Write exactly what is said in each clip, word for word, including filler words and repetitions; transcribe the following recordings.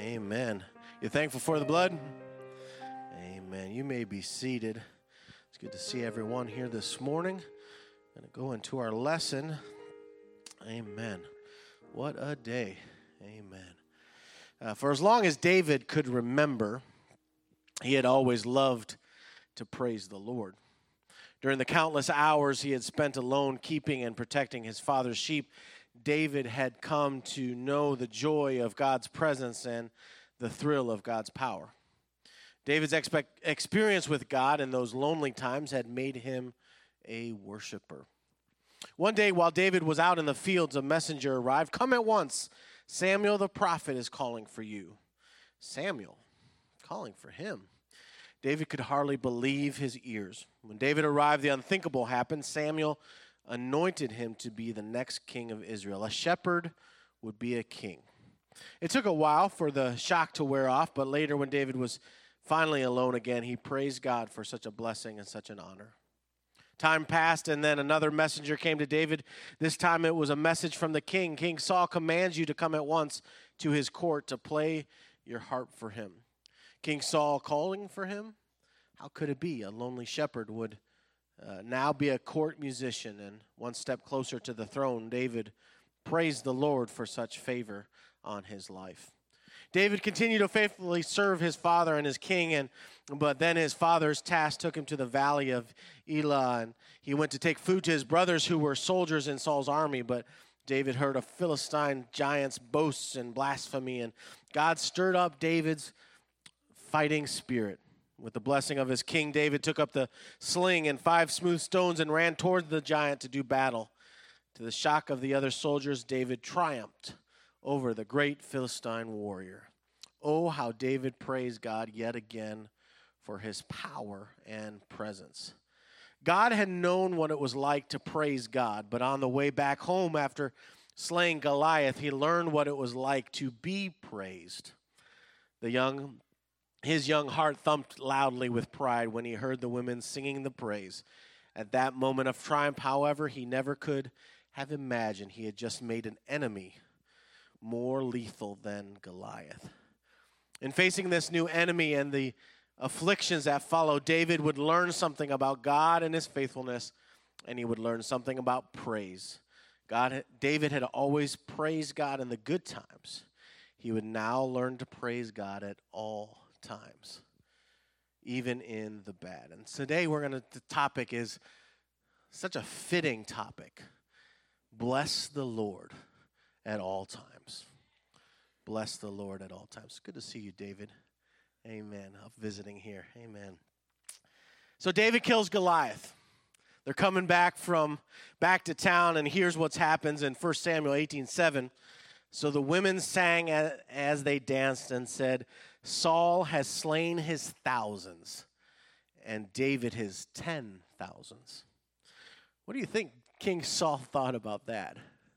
Amen. You thankful for the blood? Amen. You may be seated. It's good to see everyone here this morning. I'm going to go into our lesson. Amen. What a day. Amen. Uh, for as long as David could remember, he had always loved to praise the Lord. During the countless hours he had spent alone keeping and protecting his father's sheep, David had come to know the joy of God's presence and the thrill of God's power. David's expect, experience with God in those lonely times had made him a worshiper. One day while David was out in the fields, a messenger arrived. "Come at once. Samuel the prophet is calling for you." Samuel calling for him. David could hardly believe his ears. When David arrived, the unthinkable happened. Samuel anointed him to be the next king of Israel. A shepherd would be a king. It took a while for the shock to wear off, but later when David was finally alone again, he praised God for such a blessing and such an honor. Time passed, and then another messenger came to David. This time it was a message from the king. "King Saul commands you to come at once to his court to play your harp for him." King Saul calling for him? How could it be? A lonely shepherd would uh, now be a court musician, and one step closer to the throne. David praised the Lord for such favor on his life. David continued to faithfully serve his father and his king, and but then his father's task took him to the valley of Elah, and he went to take food to his brothers who were soldiers in Saul's army. But David heard of Philistine giants' boasts and blasphemy, and God stirred up David's fighting spirit. With the blessing of his king, David took up the sling and five smooth stones and ran toward the giant to do battle. To the shock of the other soldiers, David triumphed over the great Philistine warrior. Oh, how David praised God yet again for his power and presence. God had known what it was like to praise God, but on the way back home after slaying Goliath, he learned what it was like to be praised. The young His young heart thumped loudly with pride when he heard the women singing the praise. At that moment of triumph, however, he never could have imagined he had just made an enemy more lethal than Goliath. In facing this new enemy and the afflictions that followed, David would learn something about God and his faithfulness, and he would learn something about praise. God, David had always praised God in the good times. He would now learn to praise God at all times, even in the bad. And today we're going to, the topic is such a fitting topic. Bless the Lord at all times. Bless the Lord at all times. Good to see you, David. Amen. I'm visiting here. Amen. So David kills Goliath. They're coming back from back to town, and here's what happens in First Samuel eighteen seven. So the women sang as they danced and said, "Saul has slain his thousands, and David his ten thousands." What do you think King Saul thought about that?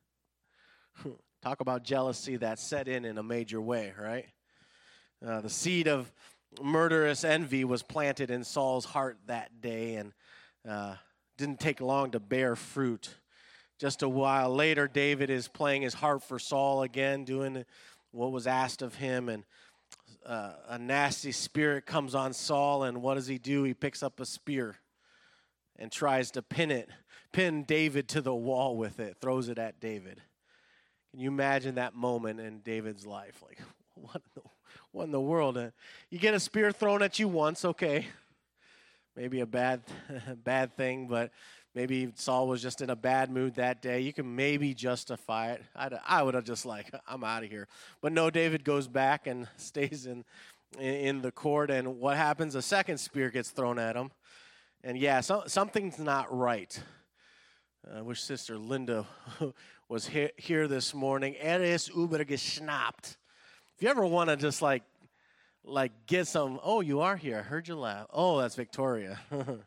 Talk about jealousy that set in in a major way, right? Uh, the seed of murderous envy was planted in Saul's heart that day, and uh, didn't take long to bear fruit. Just a while later, David is playing his harp for Saul again, doing what was asked of him, and uh, a nasty spirit comes on Saul, and what does he do? He picks up a spear and tries to pin it, pin David to the wall with it, throws it at David. Can you imagine that moment in David's life? Like, what in the, what in the world? Uh, you get a spear thrown at you once, okay. Maybe a bad, bad thing, but maybe Saul was just in a bad mood that day. You can maybe justify it. I'd, I would have just like, I'm out of here. But no, David goes back and stays in, in the court. And what happens? A second spear gets thrown at him. And yeah, so, something's not right. I wish Sister Linda was he- here this morning. Er ist übergeschnappt. If you ever want to just like, like get some, oh, you are here. I heard you laugh. Oh, that's Victoria.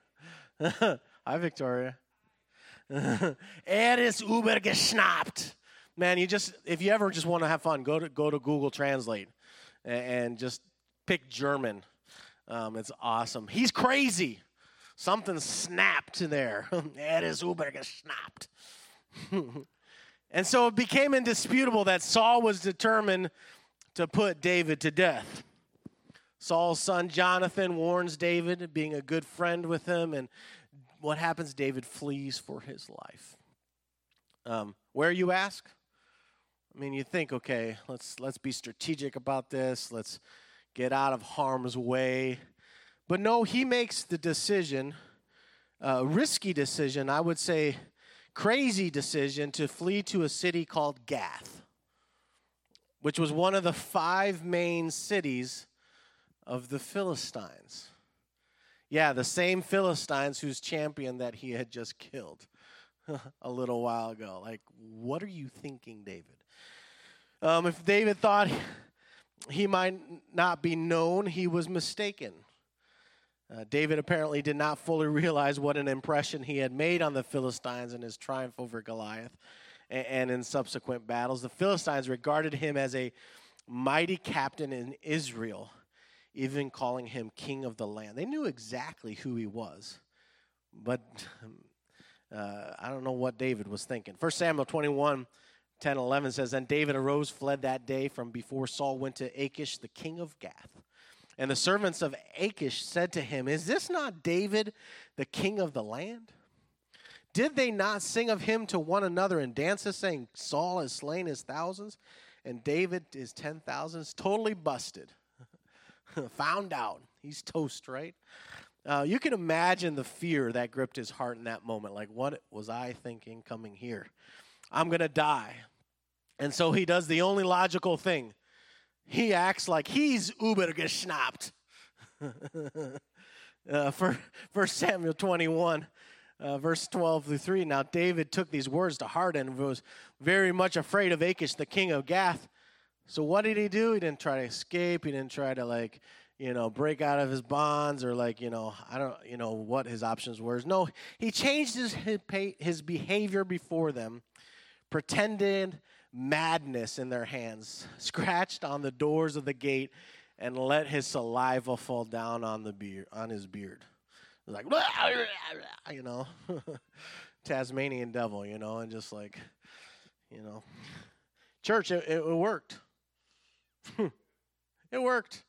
Hi, Victoria. Er ist übergeschnappt. Man, you just, if you ever just want to have fun, go to go to Google Translate and, and just pick German. Um, it's awesome. He's crazy. Something snapped there. Er ist übergeschnappt. And so it became indisputable that Saul was determined to put David to death. Saul's son Jonathan warns David, being a good friend with him, and what happens? David flees for his life. Um, where, you ask? I mean, you think, okay, let's let's be strategic about this. Let's get out of harm's way. But no, he makes the decision, a risky decision, I would say crazy decision, to flee to a city called Gath, which was one of the five main cities of the Philistines. Yeah, the same Philistines whose champion that he had just killed a little while ago. Like, what are you thinking, David? Um, if David thought he might not be known, he was mistaken. Uh, David apparently did not fully realize what an impression he had made on the Philistines in his triumph over Goliath and, and in subsequent battles. The Philistines regarded him as a mighty captain in Israel, even calling him king of the land. They knew exactly who he was, but uh, I don't know what David was thinking. First Samuel twenty-one, ten, eleven says, "Then David arose, fled that day from before Saul went to Achish, the king of Gath. And the servants of Achish said to him, 'Is this not David, the king of the land? Did they not sing of him to one another in dances, saying, Saul has slain his thousands, and David his ten thousands?'" Totally busted. Found out. He's toast, right? Uh, you can imagine the fear that gripped his heart in that moment. Like, what was I thinking coming here? I'm going to die. And so he does the only logical thing. He acts like he's übergeschnappt. uh, for First Samuel twenty-one, uh, verse twelve through three. "Now David took these words to heart and was very much afraid of Achish, the king of Gath. So what did he do? He didn't try to escape. He didn't try to, like, you know, break out of his bonds, or, like, you know, I don't, you know, what his options were. No, he changed his his behavior before them, pretended madness in their hands, scratched on the doors of the gate, and let his saliva fall down on the beard, on his beard. Like, you know, Tasmanian devil, you know, and just like, you know, church, it, it worked. It worked.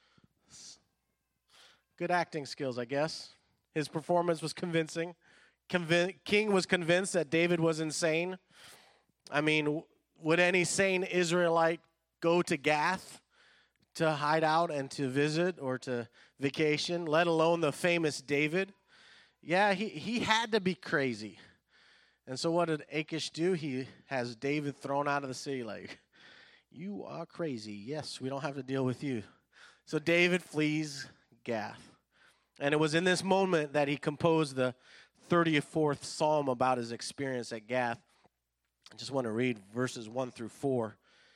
Good acting skills, I guess. His performance was convincing. Convin- King was convinced that David was insane. I mean, would any sane Israelite go to Gath to hide out and to visit or to vacation, let alone the famous David? Yeah, he, he had to be crazy. And so what did Achish do? He has David thrown out of the city like, you are crazy. Yes, we don't have to deal with you. So David flees Gath. And it was in this moment that he composed the thirty-fourth Psalm about his experience at Gath. I just want to read verses one through four.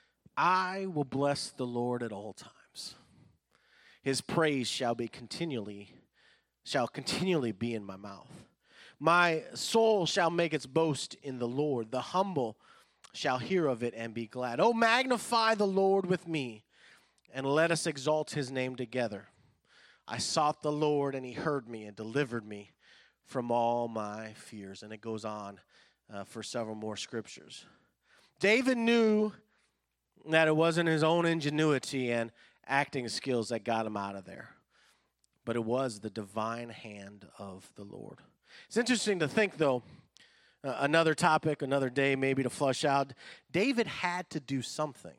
"I will bless the Lord at all times. His praise shall be continually, shall continually be in my mouth. My soul shall make its boast in the Lord. The humble shall hear of it and be glad. Oh, magnify the Lord with me, and let us exalt his name together. I sought the Lord, and he heard me and delivered me from all my fears." And it goes on uh, for several more scriptures. David knew that it wasn't his own ingenuity and acting skills that got him out of there, but it was the divine hand of the Lord. It's interesting to think, though, uh, another topic, another day maybe to flush out, David had to do something.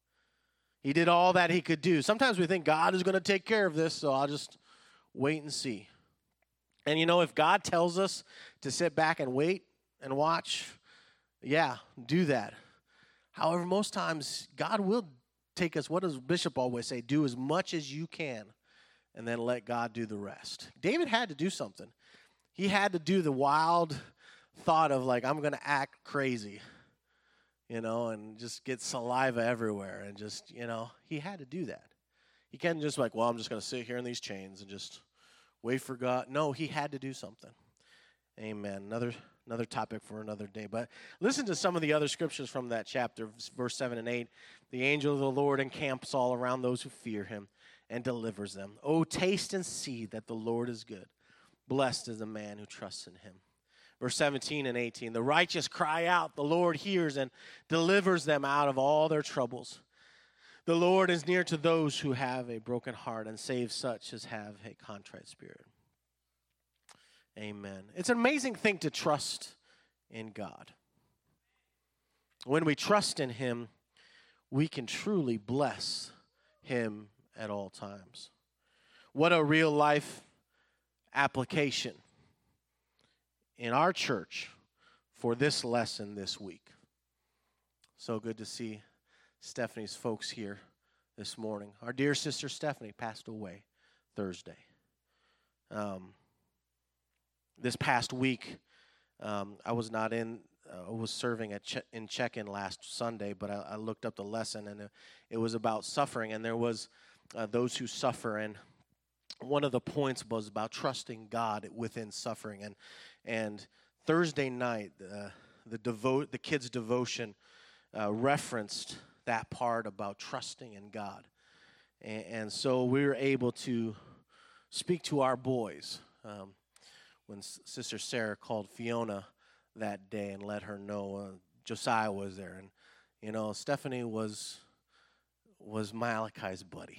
He did all that he could do. Sometimes we think God is going to take care of this, so I'll just wait and see. And, you know, if God tells us to sit back and wait and watch, yeah, do that. However, most times God will take us, what does Bishop always say, do as much as you can and then let God do the rest. David had to do something. He had to do the wild thought of, like, I'm going to act crazy, you know, and just get saliva everywhere. And just, you know, he had to do that. He can't just like, well, I'm just going to sit here in these chains and just wait for God. No, he had to do something. Amen. Another another topic for another day. But listen to some of the other scriptures from that chapter, verse seven and eight. "The angel of the Lord encamps all around those who fear him and delivers them. Oh, taste and see that the Lord is good. Blessed is the man who trusts in him." Verse seventeen and eighteen. "The righteous cry out, the Lord hears and delivers them out of all their troubles. The Lord is near to those who have a broken heart and saves such as have a contrite spirit. Amen. It's an amazing thing to trust in God. When we trust in Him, we can truly bless Him at all times. What a real life application in our church for this lesson this week. So good to see Stephanie's folks here this morning. Our dear sister Stephanie passed away Thursday. Um, this past week, um, I was not in, uh, I was serving at che- in check-in last Sunday, but I, I looked up the lesson, and it, it was about suffering, and there was uh, those who suffer, and one of the points was about trusting God within suffering, and and Thursday night, uh, the devote the kids' devotion uh, referenced that part about trusting in God. And, and so we were able to speak to our boys um, when S- Sister Sarah called Fiona that day and let her know uh, Josiah was there. And, you know, Stephanie was was Malachi's buddy.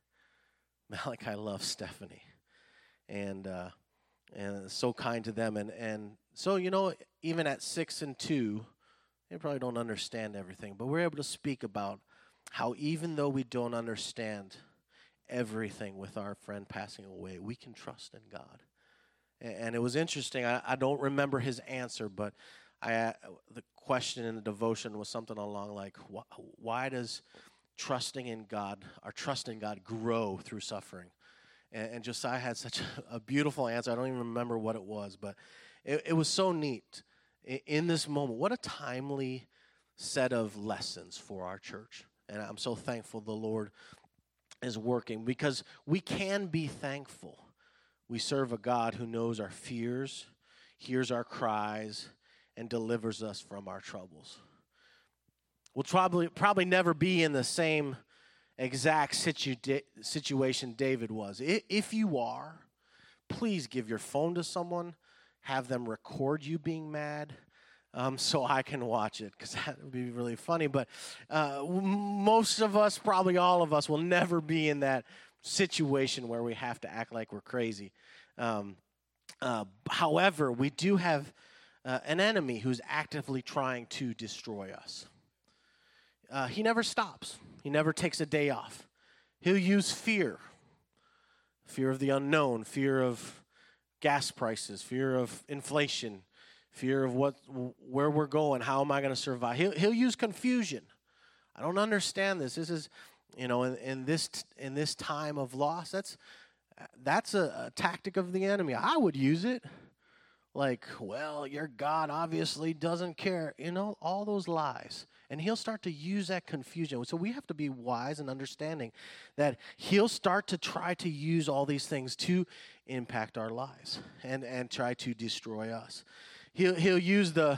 Malachi loves Stephanie. And uh, and so kind to them. And, and so, you know, even at six and two, they probably don't understand everything, but we're able to speak about how even though we don't understand everything with our friend passing away, we can trust in God. And, and it was interesting. I, I don't remember his answer, but I uh, the question in the devotion was something along like, wh- why does trusting in God, our trust in God, grow through suffering? And, and Josiah had such a, a beautiful answer. I don't even remember what it was, but it, it was so neat. In this moment, what a timely set of lessons for our church. And I'm so thankful the Lord is working, because we can be thankful. We serve a God who knows our fears, hears our cries, and delivers us from our troubles. We'll probably, probably never be in the same exact situ- situation David was. If you are, please give your phone to someone. Have them record you being mad um, so I can watch it, because that would be really funny. But uh, most of us, probably all of us, will never be in that situation where we have to act like we're crazy. Um, uh, however, we do have uh, an enemy who's actively trying to destroy us. Uh, he never stops. He never takes a day off. He'll use fear, fear of the unknown, fear of gas prices, fear of inflation, fear of what, where we're going, how am I going to survive? He'll, he'll use confusion. I don't understand this. This is, you know, in, in this in this time of loss, that's that's a, a tactic of the enemy. I would use it. Like, well, your God obviously doesn't care. You know, all those lies. And he'll start to use that confusion. So we have to be wise and understanding that he'll start to try to use all these things to impact our lives and, and try to destroy us. He'll, he'll use the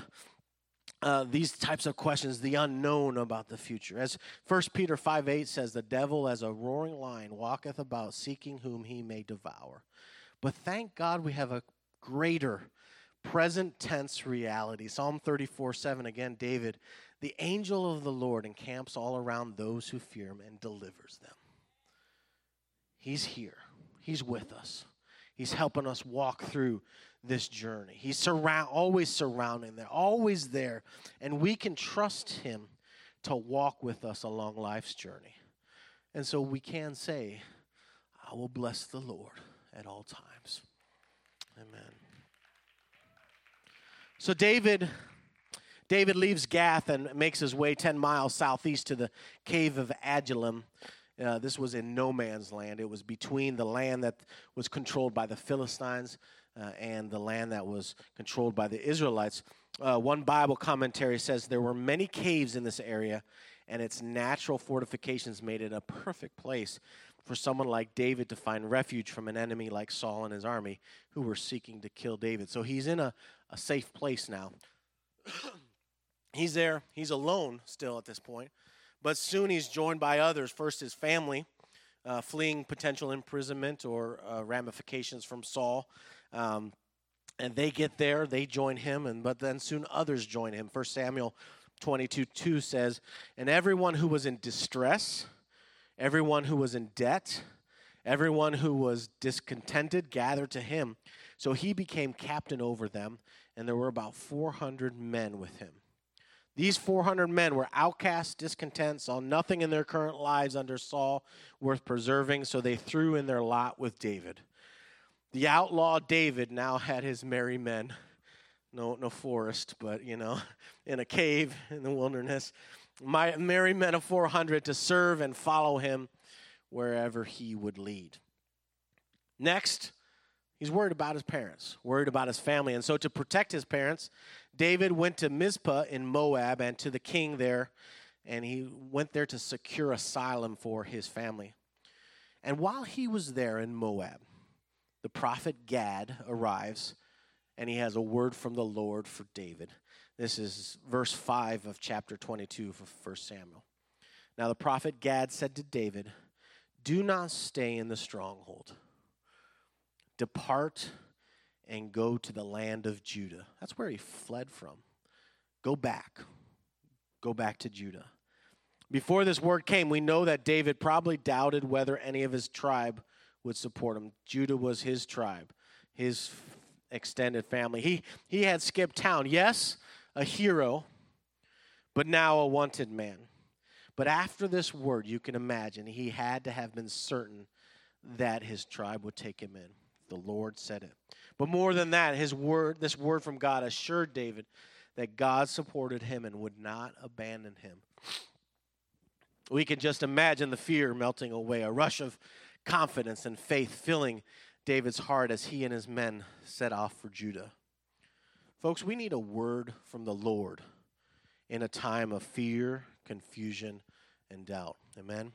uh, these types of questions, the unknown about the future. As First Peter five eight says, the devil as a roaring lion walketh about seeking whom he may devour. But thank God we have a greater present tense reality. Psalm thirty-four seven, again, David, the angel of the Lord encamps all around those who fear him and delivers them. He's here. He's with us. He's helping us walk through this journey. He's surround, always surrounding there, always there. And we can trust him to walk with us along life's journey. And so we can say, I will bless the Lord at all times. Amen. So David, David leaves Gath and makes his way ten miles southeast to the cave of Adullam. Uh, this was in no man's land. It was between the land that was controlled by the Philistines uh, and the land that was controlled by the Israelites. Uh, one Bible commentary says there were many caves in this area, and its natural fortifications made it a perfect place for someone like David to find refuge from an enemy like Saul and his army who were seeking to kill David. So he's in a, a safe place now. He's there. He's alone still at this point. But soon he's joined by others. First his family, uh, fleeing potential imprisonment or uh, ramifications from Saul. Um, and they get there. They join him. And But then soon others join him. First Samuel twenty-two two says, and everyone who was in distress Everyone who was in debt, everyone who was discontented gathered to him. So he became captain over them, and there were about four hundred men with him. These four hundred men were outcasts, discontent, saw nothing in their current lives under Saul worth preserving, so they threw in their lot with David. The outlaw David now had his merry men. No, no forest, but, you know, in a cave in the wilderness. My merry men of four hundred to serve and follow him wherever he would lead. Next, he's worried about his parents, worried about his family. And so to protect his parents, David went to Mizpah in Moab and to the king there, and he went there to secure asylum for his family. And while he was there in Moab, the prophet Gad arrives, and he has a word from the Lord for David. This is verse five of chapter twenty-two of First Samuel. Now the prophet Gad said to David, "Do not stay in the stronghold. Depart and go to the land of Judah." That's where he fled from. Go back. Go back to Judah. Before this word came, we know that David probably doubted whether any of his tribe would support him. Judah was his tribe, his extended family. He, he had skipped town. Yes, a hero, but now a wanted man. But after this word, you can imagine he had to have been certain that his tribe would take him in. The Lord said it. But more than that, his word, this word from God assured David that God supported him and would not abandon him. We can just imagine the fear melting away, a rush of confidence and faith filling David's heart as he and his men set off for Judah. Folks, we need a word from the Lord in a time of fear, confusion, and doubt. Amen?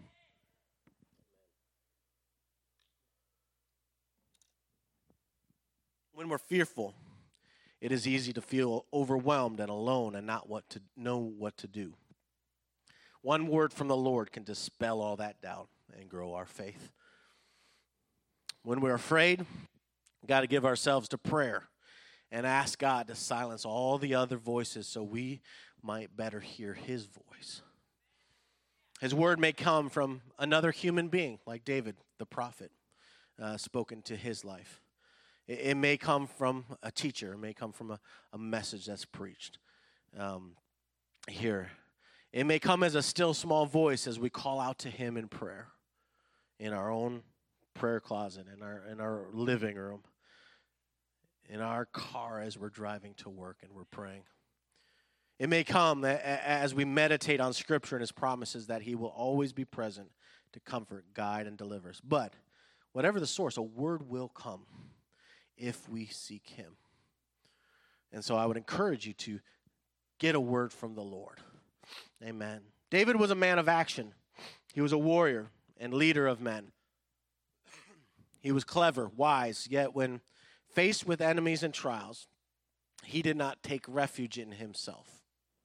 When we're fearful, it is easy to feel overwhelmed and alone and not what to know what to do. One word from the Lord can dispel all that doubt and grow our faith. When we're afraid, we've got to give ourselves to prayer and ask God to silence all the other voices so we might better hear his voice. His word may come from another human being, like David, the prophet, uh, spoken to his life. It, it may come from a teacher. It may come from a, a message that's preached um, here. It may come as a still small voice as we call out to him in prayer, in our own prayer closet, in our in our living room, in our car as we're driving to work and we're praying. It may come as we meditate on Scripture and his promises that he will always be present to comfort, guide, and deliver us. But whatever the source, a word will come if we seek him. And so I would encourage you to get a word from the Lord. Amen. David was a man of action. He was a warrior and leader of men. He was clever, wise, yet when faced with enemies and trials, he did not take refuge in himself,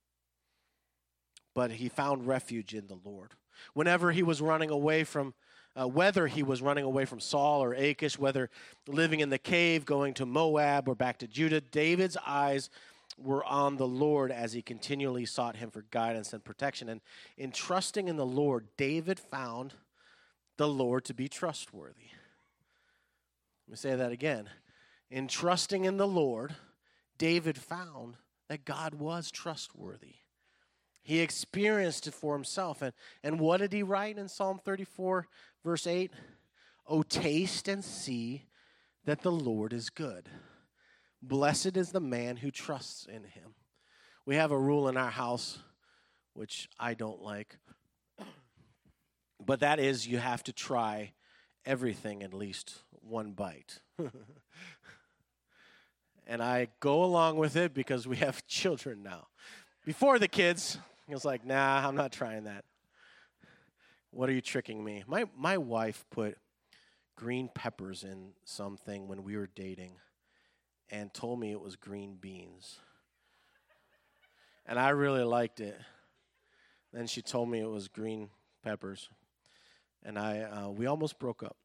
but he found refuge in the Lord. Whenever he was running away from, uh, whether he was running away from Saul or Achish, whether living in the cave, going to Moab or back to Judah, David's eyes were on the Lord as he continually sought him for guidance and protection. And in trusting in the Lord, David found the Lord to be trustworthy. Let me say that again. In trusting in the Lord, David found that God was trustworthy. He experienced it for himself. And, and what did he write in Psalm thirty-four, verse eight? "Oh, taste and see that the Lord is good. Blessed is the man who trusts in him." We have a rule in our house, which I don't like, but that is you have to try everything at least one bite. And I go along with it because we have children now. Before the kids, it was like, nah, I'm not trying that. What are you tricking me? My my wife put green peppers in something when we were dating and told me it was green beans. And I really liked it. Then she told me it was green peppers. And I uh, we almost broke up.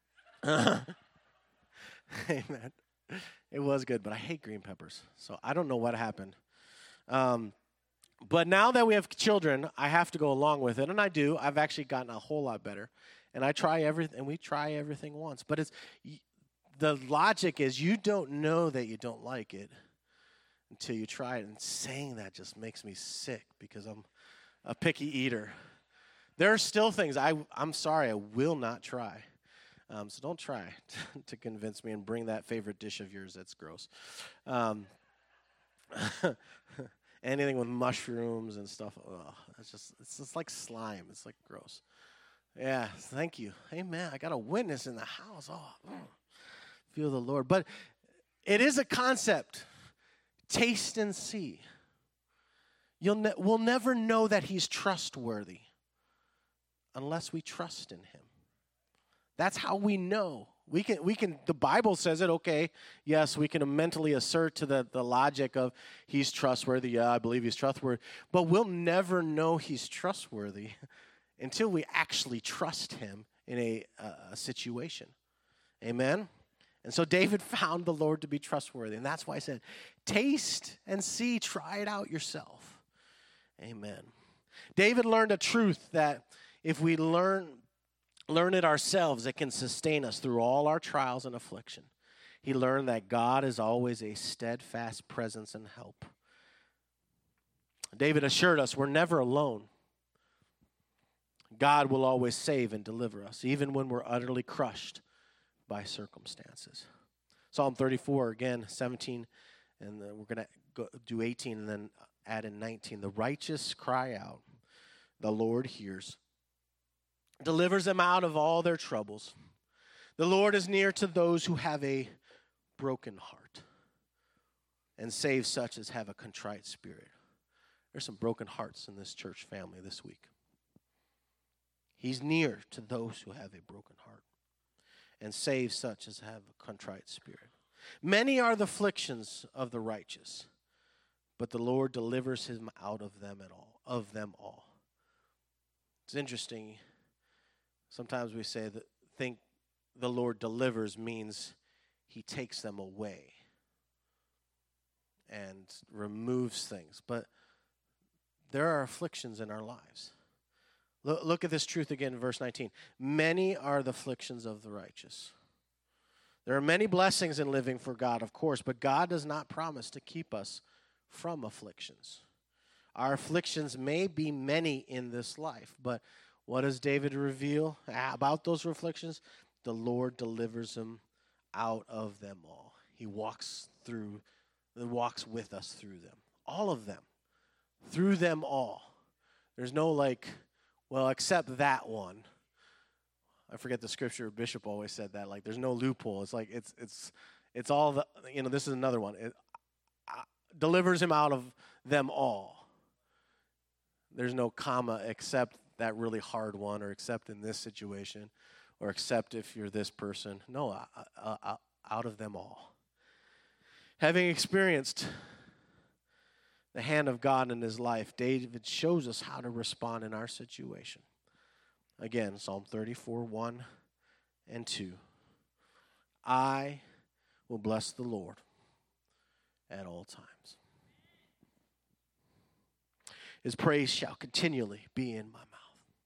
Amen. It was good, but I hate green peppers. So I don't know what happened. Um, But now that we have children, I have to go along with it, and I do. I've actually gotten a whole lot better, and I try everything, and we try everything once. But it's the logic is you don't know that you don't like it until you try it, and saying that just makes me sick because I'm a picky eater. There are still things I, I'm sorry, I will not try. Um, so don't try to convince me and bring that favorite dish of yours that's gross. Um, anything with mushrooms and stuff, oh, it's just it's just like slime. It's like gross. Yeah, thank you. Amen. I got a witness in the house. Oh, mm, feel the Lord. But it is a concept. Taste and see. You'll ne- we'll never know that he's trustworthy unless we trust in him. That's how we know. We can, we can. The Bible says it, okay, yes, we can mentally assert to the, the logic of he's trustworthy. Yeah, I believe he's trustworthy. But we'll never know he's trustworthy until we actually trust him in a, a situation. Amen? And so David found the Lord to be trustworthy. And that's why I said, taste and see, try it out yourself. Amen. David learned a truth that if we learn learn it ourselves, it can sustain us through all our trials and affliction. He learned that God is always a steadfast presence and help. David assured us we're never alone. God will always save and deliver us, even when we're utterly crushed by circumstances. Psalm thirty-four, again, seventeen, and then we're going to go do eighteen and then add in nineteen. The righteous cry out, the Lord hears, delivers them out of all their troubles. The Lord is near to those who have a broken heart and saves such as have a contrite spirit. There's some broken hearts in this church family this week. He's near to those who have a broken heart and saves such as have a contrite spirit. Many are the afflictions of the righteous, but the Lord delivers him out of them at all, of them all. It's interesting. Sometimes we say that think the Lord delivers means he takes them away and removes things. But there are afflictions in our lives. Look, look at this truth again in verse nineteen. Many are the afflictions of the righteous. There are many blessings in living for God, of course, but God does not promise to keep us from afflictions. Our afflictions may be many in this life, but what does David reveal about those afflictions? The Lord delivers him out of them all. He walks through, walks with us through them. All of them. Through them all. There's no like, well, except that one. I forget the scripture. Bishop always said that. Like, there's no loophole. It's like, it's it's it's all the, you know, this is another one. It uh, delivers him out of them all. There's no comma except that really hard one, or except in this situation, or except if you're this person. No, uh, uh, uh, out of them all. Having experienced the hand of God in his life, David shows us how to respond in our situation. Again, Psalm thirty-four, one and two. I will bless the Lord at all times. His praise shall continually be in my mouth.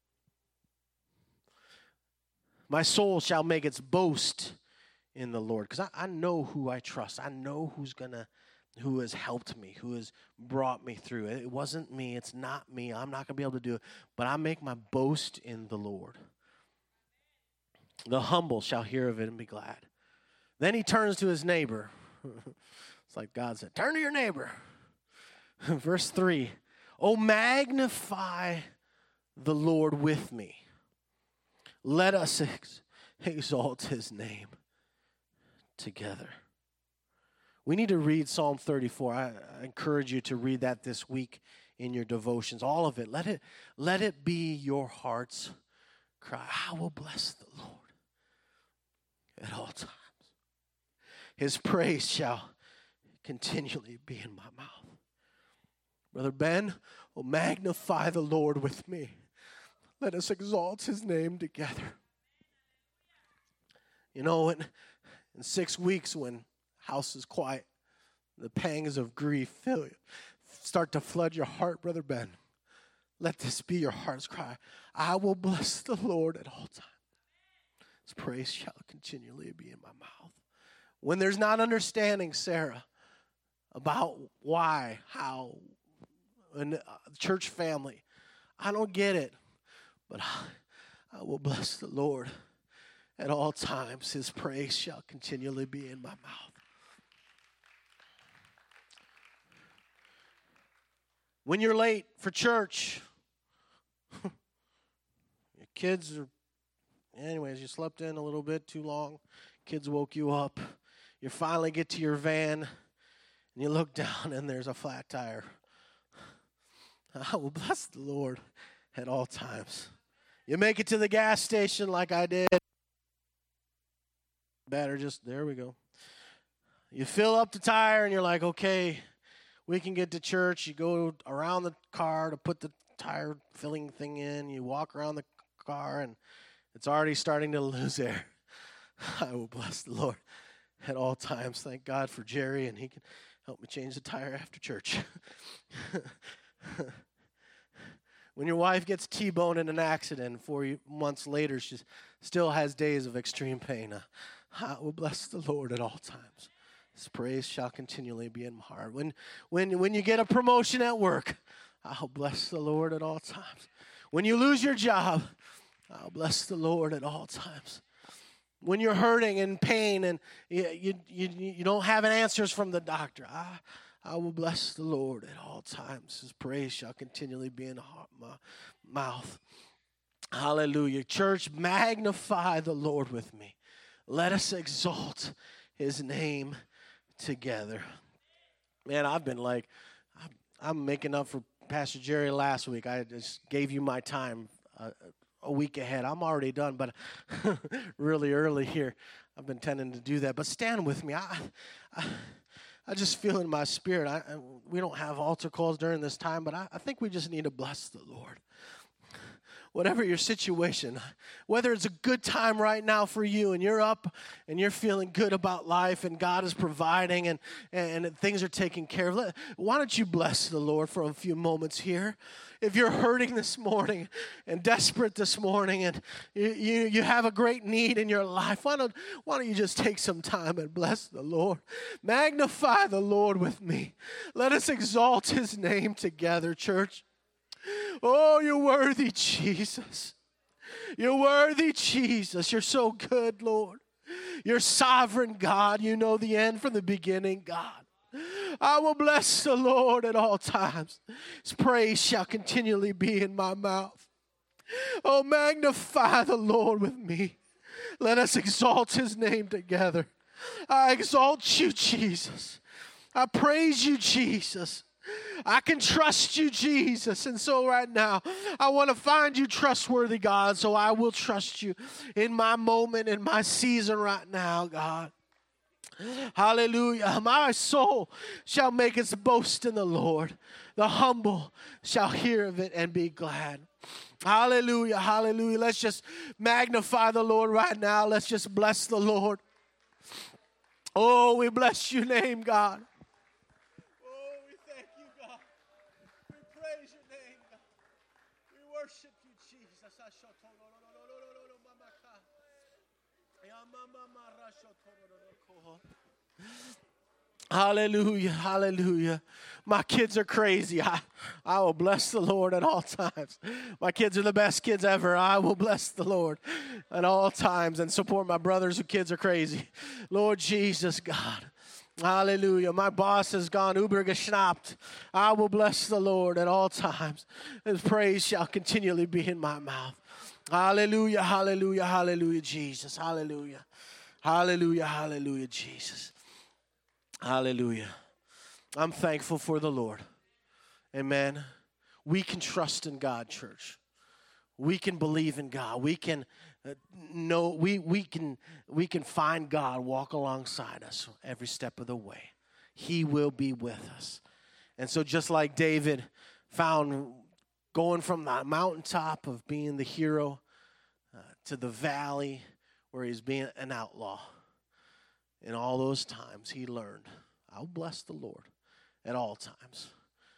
My soul shall make its boast in the Lord, because I, I know who I trust. I know who's gonna, who has helped me, who has brought me through. It wasn't me. It's not me. I'm not gonna be able to do it. But I make my boast in the Lord. The humble shall hear of it and be glad. Then he turns to his neighbor. It's like God said, turn to your neighbor. Verse three. Oh, magnify the Lord with me. Let us ex- exalt his name together. We need to read Psalm thirty-four. I, I encourage you to read that this week in your devotions. All of it. Let it, let it be your heart's cry. I will bless the Lord at all times. His praise shall continually be in my mouth. Brother Ben, will magnify the Lord with me. Let us exalt his name together. You know, in, in six weeks when house is quiet, the pangs of grief fill you. start to flood your heart, Brother Ben. Let this be your heart's cry. I will bless the Lord at all times. His praise shall continually be in my mouth. When there's not understanding, Sarah, about why, how, and uh, church family, I don't get it, but I, I will bless the Lord at all times. His praise shall continually be in my mouth. When you're late for church, your kids are, anyways, you slept in a little bit too long. Kids woke you up. You finally get to your van, and you look down, and there's a flat tire. I will bless the Lord at all times. You make it to the gas station like I did. Better just, there we go. You fill up the tire, and you're like, okay, we can get to church. You go around the car to put the tire filling thing in. You walk around the car, and it's already starting to lose air. I will bless the Lord at all times. Thank God for Jerry, and he can help me change the tire after church. When your wife gets T-boned in an accident, four months later, she still has days of extreme pain. I will bless the Lord at all times. His praise shall continually be in my heart. When, when, when you get a promotion at work, I'll bless the Lord at all times. When you lose your job, I'll bless the Lord at all times. When you're hurting and pain and you, you, you, you don't have answers from the doctor, I, I will bless the Lord at all times. His praise shall continually be in my mouth. Hallelujah. Church, magnify the Lord with me. Let us exalt his name together. Man, I've been like, I'm, I'm making up for Pastor Jerry last week. I just gave you my time uh, a week ahead. I'm already done, but really early here. I've been tending to do that. But stand with me. I, I, I just feel in my spirit. I, I, we don't have altar calls during this time, but I, I think we just need to bless the Lord. Whatever your situation, whether it's a good time right now for you and you're up and you're feeling good about life and God is providing and, and things are taken care of, why don't you bless the Lord for a few moments here? If you're hurting this morning and desperate this morning and you, you, you have a great need in your life, why don't, why don't you just take some time and bless the Lord? Magnify the Lord with me. Let us exalt his name together, church. Oh, you're worthy, Jesus. You're worthy, Jesus. You're so good, Lord. You're sovereign, God. You know the end from the beginning, God. I will bless the Lord at all times. His praise shall continually be in my mouth. Oh, magnify the Lord with me. Let us exalt his name together. I exalt you, Jesus. I praise you, Jesus. I can trust you, Jesus. And so right now, I want to find you trustworthy, God. So I will trust you in my moment, in my season right now, God. Hallelujah. My soul shall make its boast in the Lord. The humble shall hear of it and be glad. Hallelujah. Hallelujah. Let's just magnify the Lord right now. Let's just bless the Lord. Oh, we bless your name, God. Worship you, Jesus. Hallelujah, hallelujah. My kids are crazy. I, I will bless the Lord at all times. My kids are the best kids ever. I will bless the Lord at all times and support my brothers whose kids are crazy. Lord Jesus, God. Hallelujah. My boss has gone übergeschnappt. I will bless the Lord at all times. His praise shall continually be in my mouth. Hallelujah, hallelujah, hallelujah, Jesus. Hallelujah. Hallelujah, hallelujah, Jesus. Hallelujah. I'm thankful for the Lord. Amen. We can trust in God, church. We can believe in God. We can uh, know we we can we can find God walk alongside us every step of the way. He will be with us. And so just like David found going from the mountaintop of being the hero uh, to the valley where he's being an outlaw. In all those times he learned, I'll bless the Lord at all times.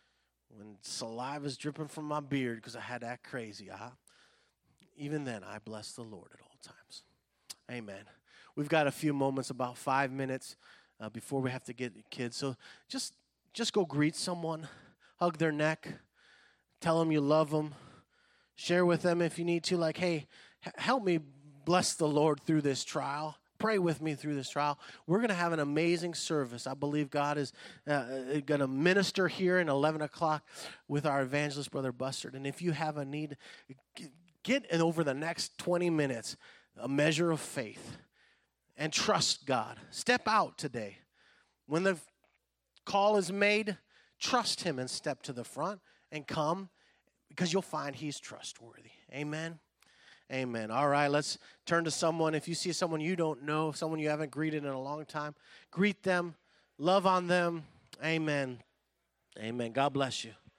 when saliva's dripping from my beard because I had to act crazy, I, even then, I bless the Lord at all times. Amen. We've got a few moments, about five minutes uh, before we have to get kids. So just, just go greet someone, hug their neck, tell them you love them, share with them if you need to, like, hey, h- help me bless the Lord through this trial. Pray with me through this trial. We're going to have an amazing service. I believe God is uh, going to minister here at eleven o'clock with our evangelist, Brother Bustard. And if you have a need, get in over the next twenty minutes a measure of faith and trust God. Step out today. When the call is made, trust him and step to the front and come because you'll find he's trustworthy. Amen. Amen. All right, let's turn to someone. If you see someone you don't know, someone you haven't greeted in a long time, greet them, love on them. Amen. Amen. God bless you.